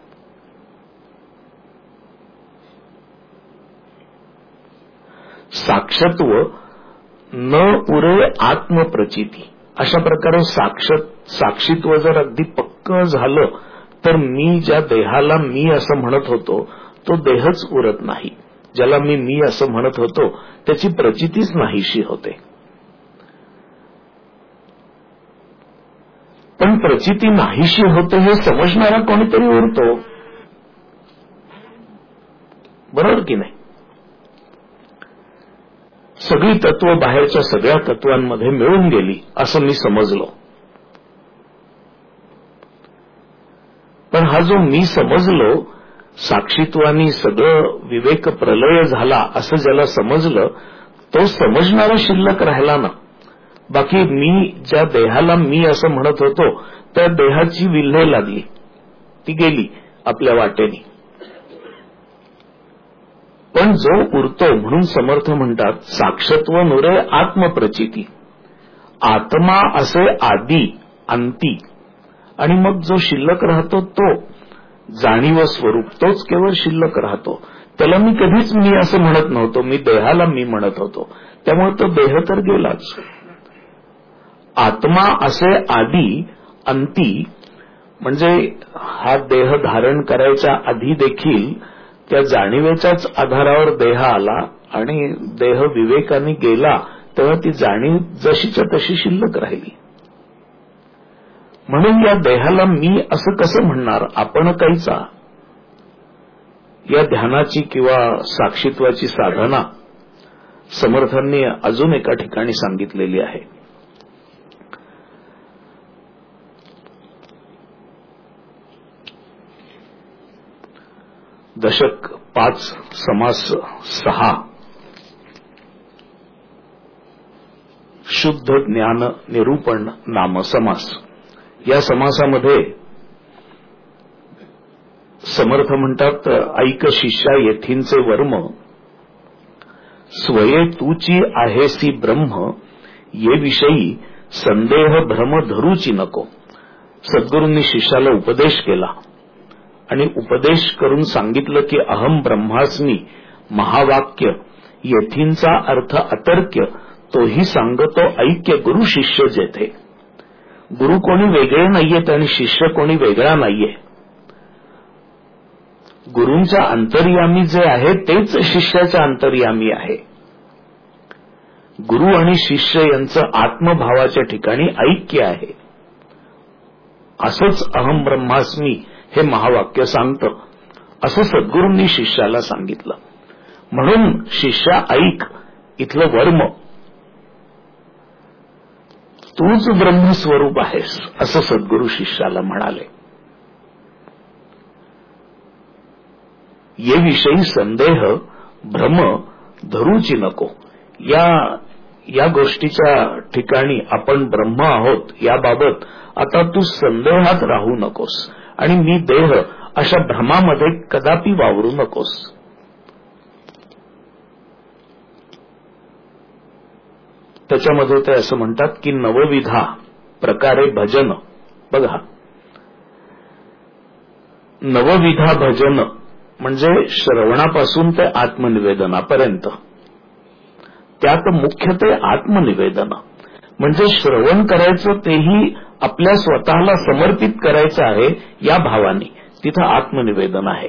साक्षत्व न उरे आत्मप्रचिती. अशा प्रकारे साक्षत साक्षीत्व जर अगदी पक्क झालं तर मी ज्या देहाला मी असं म्हणत होतो तो देहच उरत नाही. ज्याला मी मी असं म्हणत होतो त्याची प्रचितीच नाहीशी होते. पण प्रचिती नाहीशी होते हे समजणारा कोणीतरी उरतो, बरोबर की नाही? सगळी तत्व बाहेरच्या सगळ्या तत्वांमध्ये मिळून गेली असं मी समजलो. पण हा जो मी समजलो, साक्षीत्वानी सगळं विवेक प्रलय झाला असं ज्याला समजलं, तो समजणारा शिल्लक राहिला ना. बाकी मी ज्या देहाला मी असं म्हणत होतो त्या देहाची विल्हे लागली, ती गेली आपल्या वाटेनी. पण जो उरतो म्हणून समर्थ म्हणतात साक्षत्व नुरे आत्मप्रचिती. आत्मा असे आदी अंती आणि मग जो शिल्लक राहतो तो जाणीव स्वरूप, तोच केवळ शिल्लक राहतो. त्याला मी कधीच मी असं म्हणत नव्हतो, मी देहाला मी म्हणत होतो, त्यामुळे तो देह तर गेलाच. आत्मा असे आदी अंती म्हणजे हा देह धारण करायच्या आधी देखील त्या जाणीवेच्याच आधारावर देह आला आणि देह विवेकाने गेला तेव्हा ती जाणीव जशीच्या तशी शिल्लक राहिली. म्हणून या देहाला मी असं कसं म्हणणार, आपण काहीचा. या ध्यानाची किंवा साक्षीत्वाची साधना समर्थांनी अजून एका ठिकाणी सांगितलेली आहे. दशक पाच समास सहा शुद्ध ज्ञान निरूपण नाम समास. या समासामध्ये समर्थ म्हणतात, ऐक शिष्या येथींचे वर्म स्वये तूची आहेसी ब्रह्म ये विषयी संदेह भ्रम धरूची नको. सद्गुरूंनी शिष्याला उपदेश केला आणि उपदेश करून सांगितलं की अहम ब्रह्मास्मी महावाक्य येथींचा अर्थ अतर्क्य तोही सांगतो ऐक्य गुरु शिष्य जेथे. गुरु कोणी वेगळे नाहीयेत आणि शिष्य कोणी वेगळा नाहीये. गुरूंच्या अंतर्यामी जे आहे तेच शिष्याच्या अंतर्यामी आहे. गुरु आणि शिष्य यांचं आत्मभावाच्या ठिकाणी ऐक्य आहे. असंच अहम ब्रह्मास्मी हे महावाक्य सांगतं, असं सद्गुरूंनी शिष्याला सांगितलं. म्हणून शिष्या ऐक, इथलं वर्म, तूच ब्रह्मस्वरूप आहेस असं सद्गुरू शिष्याला म्हणाले. ये विषयी संदेह भ्रम धरूची नको. या या गोष्टीच्या ठिकाणी आपण ब्रह्म आहोत याबाबत आता तू संदेहात राहू नकोस आणि मी देह अशा भ्रमामध्ये कदापि वावरू नकोस. त्याच्यामध्ये ते असं म्हणतात की नवविधा प्रकारे भजन. बघा, नवविधा भजन म्हणजे श्रवणापासून ते आत्मनिवेदनापर्यंत. त्यात मुख्य ते आत्मनिवेदन म्हणजे श्रवण करायचं तेही आपल्या स्वतःला समर्पित करायचं आहे या भावाने, तिथं आत्मनिवेदन आहे.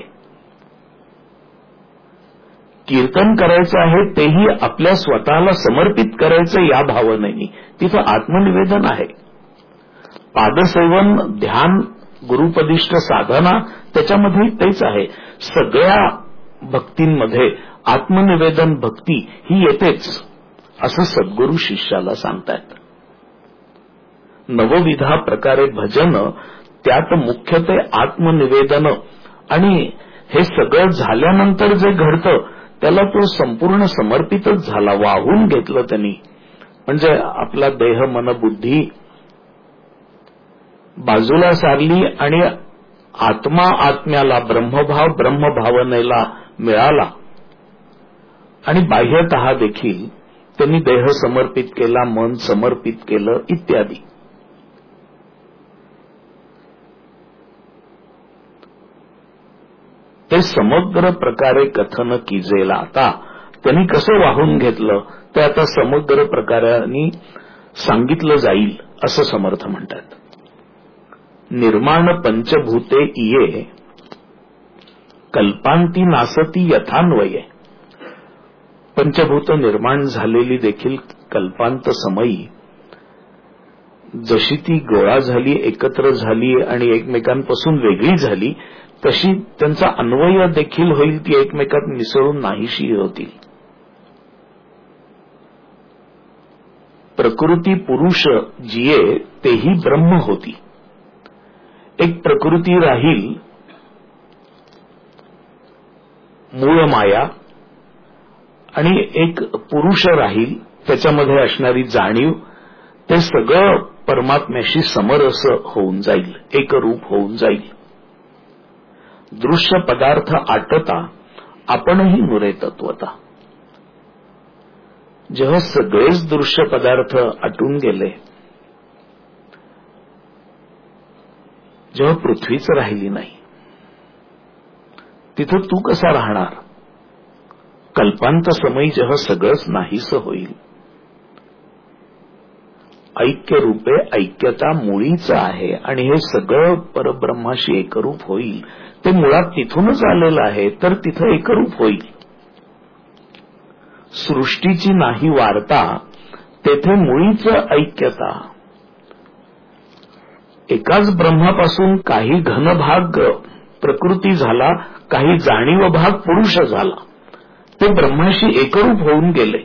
कीर्तन करायचं आहे तेही आपल्या स्वतःला समर्पित करायचं या भावनेने, तिथं आत्मनिवेदन आहे. पादसेवन, ध्यान, गुरुपदिष्ट साधना त्याच्यामध्ये तेच आहे. सगळ्या भक्तींमध्ये आत्मनिवेदन भक्ती ही येतेच असं सद्गुरू शिष्याला सांगतायत. नवविधा प्रकारे भजन, त्यात मुख्य ते आत्मनिवेदन. आणि हे सगळं झाल्यानंतर जे घडतं त्याला तो संपूर्ण समर्पितच झाला, वाहून घेतलं त्यांनी. म्हणजे आपला देह मन बुद्धी बाजूला सारली आणि आत्मा आत्म्याला, ब्रह्मभाव ब्रह्मभावनेला मिळाला. आणि बाह्यतः देखील त्यांनी देह समर्पित केला, मन समर्पित केलं इत्यादी. ते समग्र प्रकारे कथन कीजेला. आता त्यांनी कसं वाहून घेतलं ते आता समग्र प्रकाराने सांगितलं जाईल असं समर्थ म्हणतात. निर्माण पंचभूते इये कल्पांती नासती यथान्वये. पंचभूत निर्माण झालेली देखील कल्पांत समयी जशी ती गोळा झाली, एकत्र झाली आणि एकमेकांपासून वेगळी झाली, तशी त्यांचा अन्वय देखील होईल, ती एकमेकात मिसळून नाहीशी होतील. प्रकृती पुरुष जिये तेही ब्रह्म होती. एक प्रकृती राहील मूळ माया आणि एक पुरुष राहील त्याच्यामध्ये असणारी जाणीव. ते सगळं परमात्म्याशी समरस होऊन जाईल, एकरूप होऊन जाईल. दृश्य पदार्थ आटता आपणही नुरे तत्वता. जेव्हा सगळेच दृश्य पदार्थ आटून गेले, जेव्हा पृथ्वीच राहिली नाही, तिथं तू कसा राहणार? कल्पांत समयी जेव्हा सगळंच नाहीसं होईल, ऐक्य रूपे ऐक्यता मुळीच आहे आणि हे सगळं परब्रह्माशी एकरूप होईल. ते मुळात तिथूनच आलेलं आहे, तर तिथं एकरूप होईल. सृष्टीची नाही वार्ता, तेथे मुळीच ऐक्यता. एकाच ब्रह्मापासून काही घनभाग प्रकृती झाला, काही जाणीव भाग पुरुष झाला. ते ब्रह्माशी एकरूप होऊन गेले.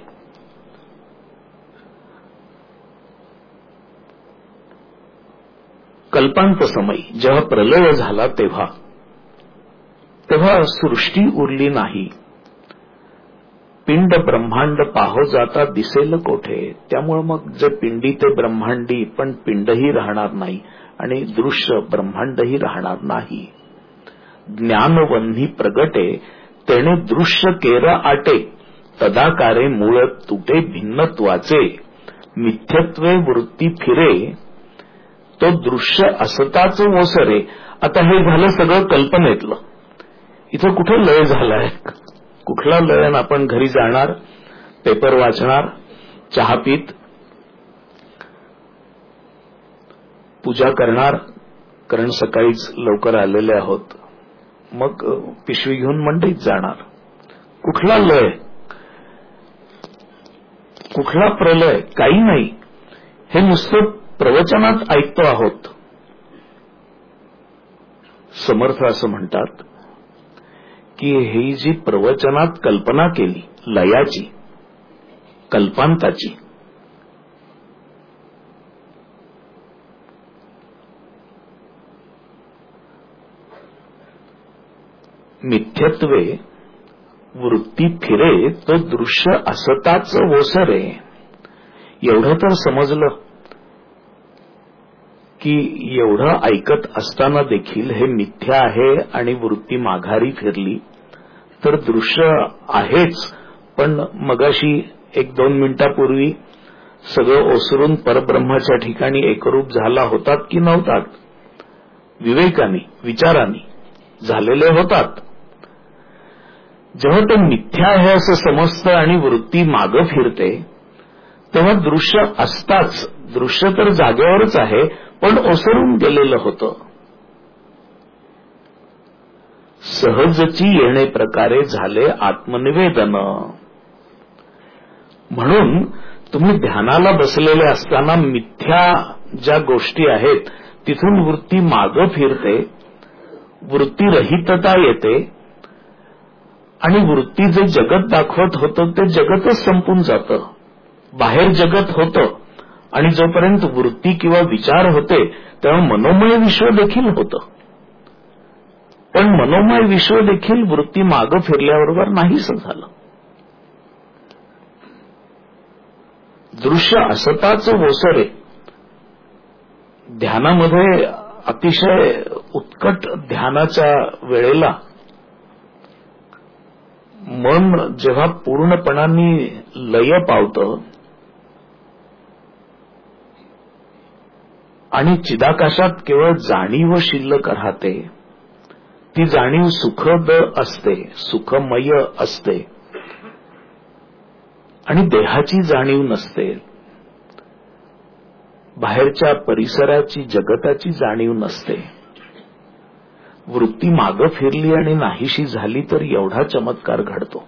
कल्पांत समयी जेव्हा प्रलय झाला तेव्हा तेव्हा सृष्टी उरली नाही. पिंड ब्रह्मांड पाहो जाता दिसेल कोठे. त्यामुळे मग जे पिंडी ते ब्रह्मांडी, पण पिंडही राहणार नाही आणि दृश्य ब्रह्मांडही राहणार नाही. ज्ञानवन्ही प्रगटे तेणे दृश्य केर आटे. तदाकारे मूळ तुटे भिन्नत्वाचे. मिथ्यत्वे वृत्ती फिरे तो दृश्य असताच ओसरे. आता हे झालं सगळं कल्पनेतलं. इथं कुठं लय झालाय? कुठला लय? आपण घरी जाणार, पेपर वाचणार, चहा पीत, पूजा करणार, कारण सकाळीच लवकर आलेले आहोत, मग पिशवी घेऊन मंडईत जाणार. कुठला लय, कुठला प्रलय, काही नाही. हे नुसतं प्रवचनात ऐकतो आहोत. समर्थ असं म्हणतात की ही जी प्रवचनात कल्पना केली लयाची, कल्पांताची, मिथ्यत्वे वृत्ती फिरे तो दृश्य असताच ओसरे. एवढं तर समजलं की एवढं ऐकत असताना देखील हे मिथ्या आहे आणि वृत्ती माघारी फिरली तर दृश्य आहेच, पण मगाशी एक दोन मिनिटापूर्वी सगळं ओसरून परब्रह्माच्या ठिकाणी एकरूप झाला होतात की नव्हतात? विवेकाने, विचाराने झालेले होतात. जेव्हा ते मिथ्या आहे असं समजतं आणि वृत्ती मागं फिरते तेव्हा दृश्य असताच, दृश्य तर जागेवरच आहे पण ओसरून गेलेलं होतं. सहजची येणे प्रकारे झाले आत्मनिवेदन. म्हणून तुम्ही ध्यानाला बसलेले असताना मिथ्या ज्या गोष्टी आहेत तिथून वृत्ती मागं फिरते, वृत्तीरहितता येते आणि वृत्ती जे जगत दाखवत होतं ते जगतच संपून जातं. बाहेर जगत होतं आणि जोपर्यंत वृत्ती किंवा विचार होते तेव्हा मनोमय विश्व देखील होतं. पण मनोमय विश्व देखील वृत्ती मागं फिरल्याबरोबर नाहीसं झालं. दृश्य असताच ओसरे. ध्यानामध्ये अतिशय उत्कट ध्यानाच्या वेळेला मन जेव्हा पूर्णपणाने लय पावतं आणि चिदाकाशात केवळ जाणीव शिल्लक राहते, ती जाणीव सुखद असते, सुखमय असते आणि देहाची जाणीव नसते, बाहेरच्या परिसराची, जगताची जाणीव नसते. वृत्ती मागं फिरली आणि नाहीशी झाली तर एवढा चमत्कार घडतो.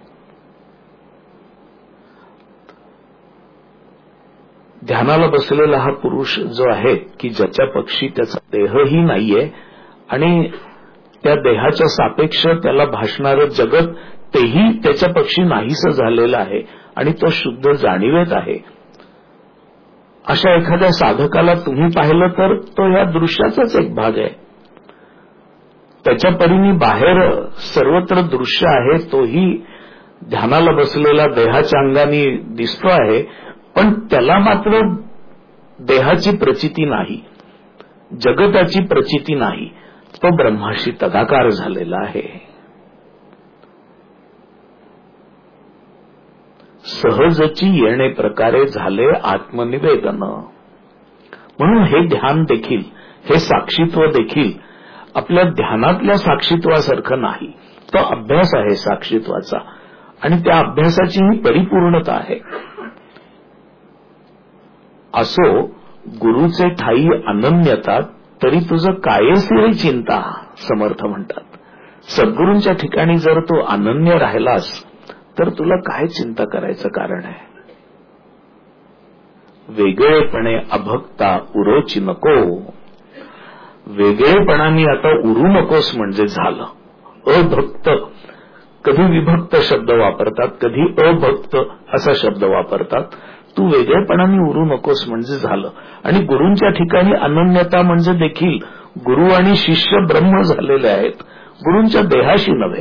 ध्यानाला बसलेला हा पुरुष जो आहे की ज्याच्या पक्षी त्याचा देहही नाहीये आणि त्या देहाच्या सापेक्ष त्याला भासणारं जगत तेही त्याच्या पक्षी नाहीसं झालेलं आहे आणि तो शुद्ध जाणीवेत आहे, अशा एखाद्या साधकाला तुम्ही पाहिलं तर तो या दृश्याचाच एक भाग आहे. त्याच्या परीने बाहेर सर्वत्र दृश्य आहे, तोही ध्यानाला बसलेला देहाच्या अंगाने दिसतो आहे, पण त्याला मात्र देहाची प्रचिती नाही, जगताची प्रचिती नाही. तो ब्रह्माशी तदाकार झालेला आहे. सहजची येणे प्रकारे झाले आत्मनिवेदन. म्हणून हे ध्यान देखील, हे साक्षीत्व देखील आपल्या ध्यानातल्या साक्षीत्वासारखं नाही. तो अभ्यास आहे साक्षीत्वाचा आणि त्या अभ्यासाची ही परिपूर्णता आहे. असो गुरुचे ठाई अनन्यता तरी तुझं कायसी रे चिंता, समर्थ म्हणतात. सद्गुरूंच्या ठिकाणी जर तू अनन्य राहिलास तर तुला काय चिंता करायचं कारण आहे? वेगळेपणे अभक्ता उरोची नको. वेगळेपणाने आता उरू नकोस म्हणजे झालं. अभक्त, कधी विभक्त शब्द वापरतात, कधी अभक्त असा शब्द वापरतात. तू वेगळेपणाने उरू नकोस म्हणजे झालं. आणि गुरूंच्या ठिकाणी अनन्यता म्हणजे देखील गुरु आणि शिष्य ब्रह्म झालेले आहेत, गुरूंच्या देहाशी नव्हे.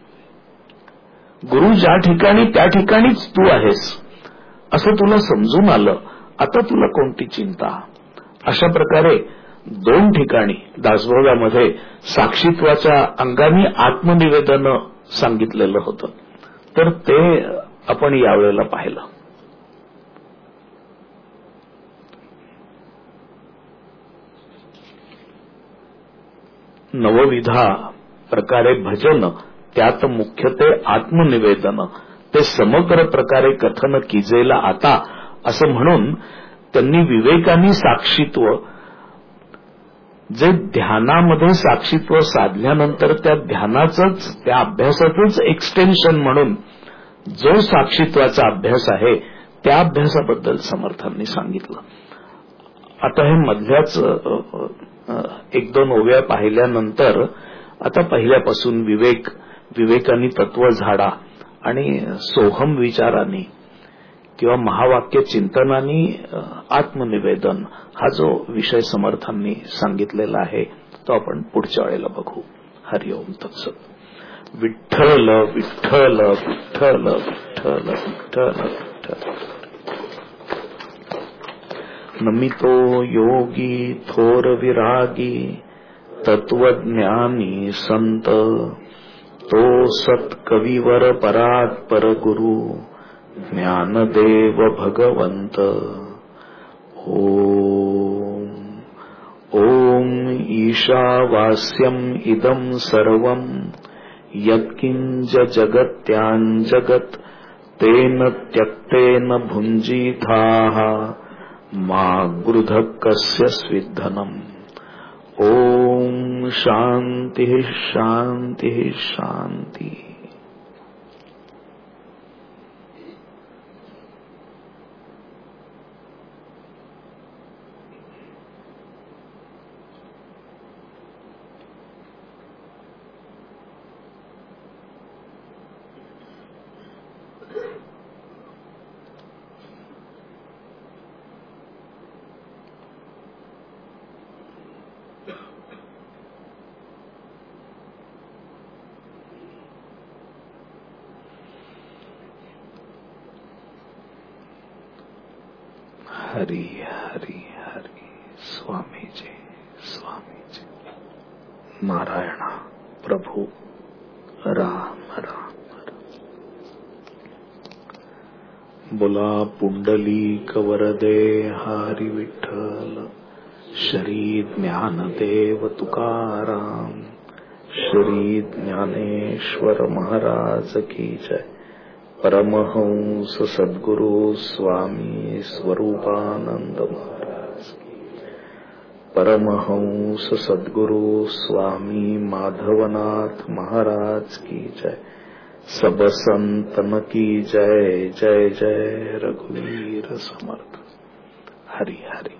गुरु ज्या ठिकाणी त्या ठिकाणीच तू आहेस असं तुला समजून आलं, आता तुला कोणती चिंता? अशा प्रकारे दोन ठिकाणी दासबोधामध्ये साक्षीत्वाच्या अंगाने आत्मनिवेदन सांगितलेलं होतं, तर ते आपण यावेळेला पाहिलं. नवविधा प्रकारे भजन, त्यात मुख्यते आत्मनिवेदन, ते समग्र प्रकारे कथन किजेला आता असं म्हणून त्यांनी विवेकानी साक्षीत्व जे ध्यानामध्ये साक्षीत्व साधल्यानंतर त्या ध्यानाचंच, त्या अभ्यासाचंच एक्सटेन्शन म्हणून जो साक्षीत्वाचा अभ्यास आहे त्या अभ्यासाबद्दल समर्थांनी सांगितलं. आता हे मधल्याच एक दोन ओव्या पाहिल्यानंतर आता पहिल्यापासून विवेक, विवेकानी तत्व झाडा आणि सोहम विचारांनी किंवा महावाक्य चिंतनानी आत्मनिवेदन हा जो विषय समर्थांनी सांगितलेला आहे तो आपण पुढच्या वेळेला बघू. हरिओम तत्सत. विठ्ठल विठ्ठल विठ्ठल विठ्ठल विठ्ठल विठ्ठल. नमितो योगी थोर विरागी तत्वज्ञानी संत तो सत कविवर परात्पर गुरु ज्ञानदेव भगवंत. ओम ओम ईशावास्यम इदं सर्वं यत्किंच जगत्याञ्जगत् तेन त्यक्तेन भुञ्जीथाः मा गृधः कस्य स्विद्धनम्. ओम शांति शांति शांति. हरि हरि हरि. स्वामी जी स्वामी जी. नारायण प्रभु राम राम राम. बोला पुंडलीक वरदे हरि विठ्ठल. श्री ज्ञानदेव तुकाराम. श्री ज्ञानेश्वर महाराज की जय. परमहंस सद्गुरु स्वामी स्वरूपानंद महाराज. परमहंस सद्गुरु स्वामी माधवनाथ महाराज की जय. सब संतन की जय. जय जय रघुवीर समर्थ. हरि हरि.